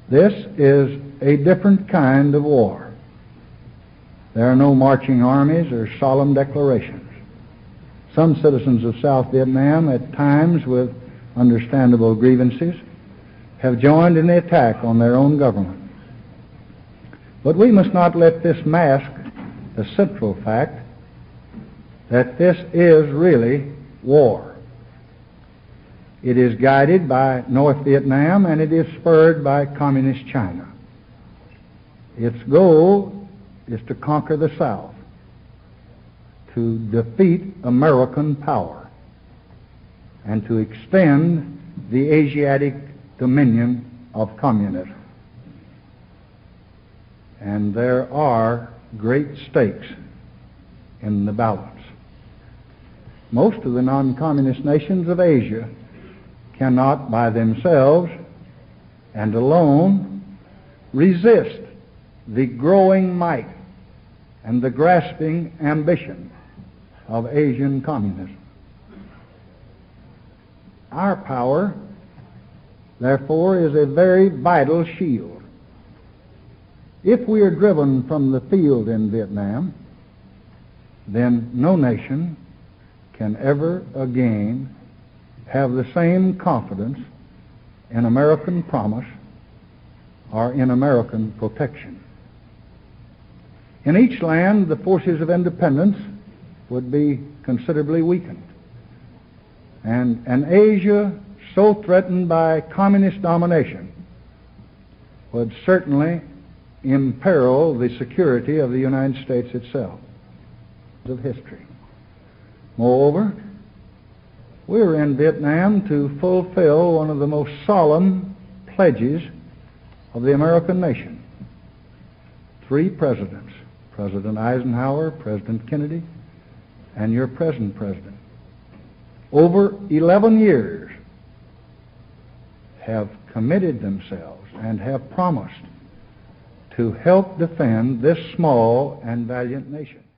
This is a different kind of war. There are no marching armies or solemn declarations. Some citizens of South Vietnam, at times with understandable grievances, have joined in the attack on their own government. But we must not let this mask the central fact that this is really war. It is guided by North Vietnam and it is spurred by Communist China. Its goal is to conquer the South, to defeat American power, and to extend the Asiatic dominion of communism. And there are great stakes in the balance. Most of the non-communist nations of Asia cannot by themselves and alone resist the growing might and the grasping ambition of Asian communism. Our power, therefore, is a very vital shield. If we are driven from the field in Vietnam, then no nation can ever again have the same confidence in American promise or in American protection. In each land, the forces of independence would be considerably weakened. And an Asia so threatened by communist domination would certainly imperil the security of the United States itself, of history. Moreover, we are in Vietnam to fulfill one of the most solemn pledges of the American nation. 3 presidents, President Eisenhower, President Kennedy, and your present president, over 11 years have committed themselves and have promised to help defend this small and valiant nation.